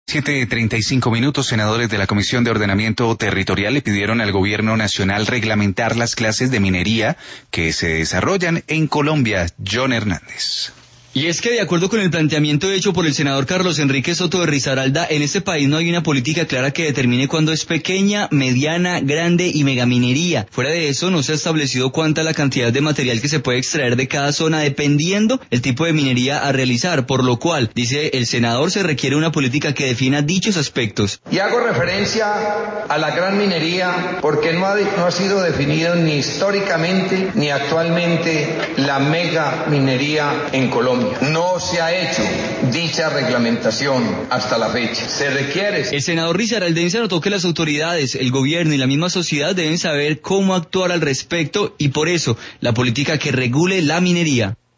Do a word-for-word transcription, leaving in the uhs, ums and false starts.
siete treinta y cinco minutos, senadores de la Comisión de Ordenamiento Territorial le pidieron al gobierno nacional reglamentar las clases de minería que se desarrollan en Colombia. John Hernández. Y es que de acuerdo con el planteamiento hecho por el senador Carlos Enrique Soto de Risaralda, en este país no hay una política clara que determine cuándo es pequeña, mediana, grande y megaminería. Fuera de eso, no se ha establecido cuánta la cantidad de material que se puede extraer de cada zona dependiendo el tipo de minería a realizar, por lo cual, dice el senador, se requiere una política que defina dichos aspectos. Y hago referencia a la gran minería porque no ha, no ha sido definido ni históricamente ni actualmente la mega minería en Colombia. No se ha hecho dicha reglamentación hasta la fecha. Se requiere. El senador risaraldense anotó que las autoridades, el gobierno y la misma sociedad deben saber cómo actuar al respecto y por eso la política que regule la minería.